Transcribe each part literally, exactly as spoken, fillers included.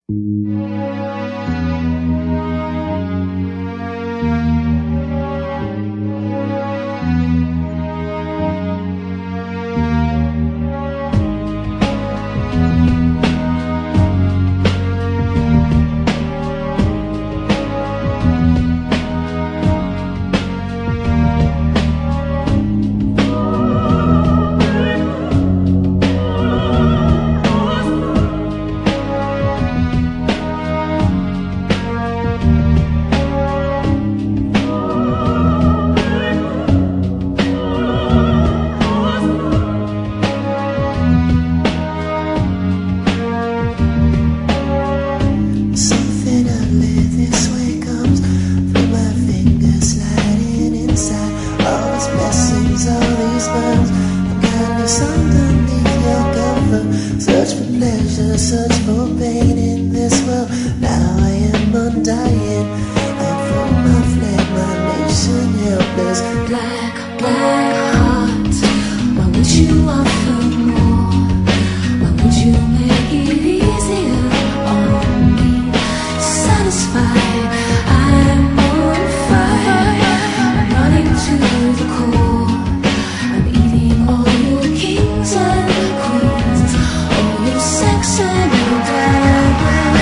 Search for pain in this world. Now I am undying. And from my flag, my nation helpless. Black, black heart, why would you offer more? Why would you make it easier on me? Satisfied, I'm on fire. I'm running to the core. I'm eating all your kings and queens, all your sex and your diamonds.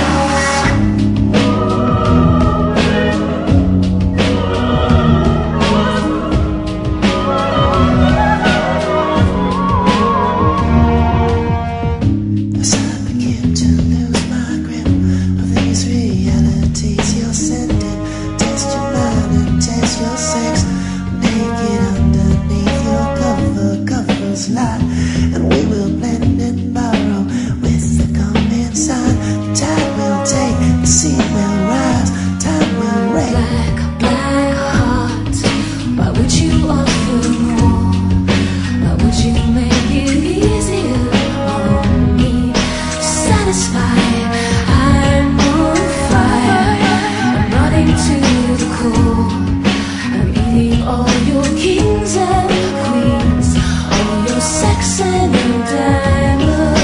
As I begin to lose my grip of these realities you're sending, test your mind and test your sex. Naked underneath your cover, covers lie, and we will blend and borrow with the coming sign. The tide will take, the sea will rise, time will reign. Black, black heart, why would you offer more? Why would you make it easier on me? Satisfied, I'm on fire. I'm running to the core. I'm eating all your kings and queens, all your sex and your diamonds.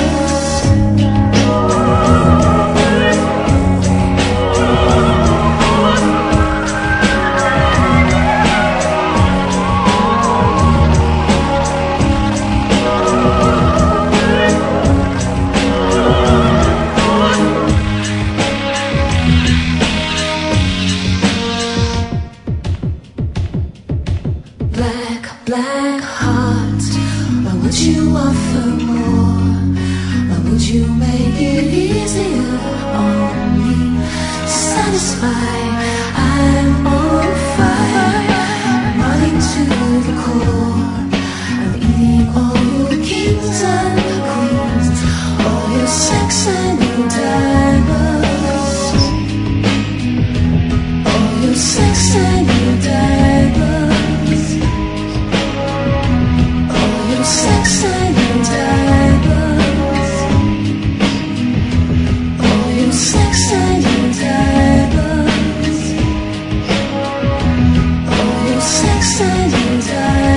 Black, black heart, why would you offer more? Why would you make it easier on me? Satisfied, I'm on fire. I'm running to the core. I'm eating all your kings and queens, all your sex and your diamonds, all your sex and your diamonds. Sex and your diamonds, all your sex and your diamonds, all your sex and your diamonds.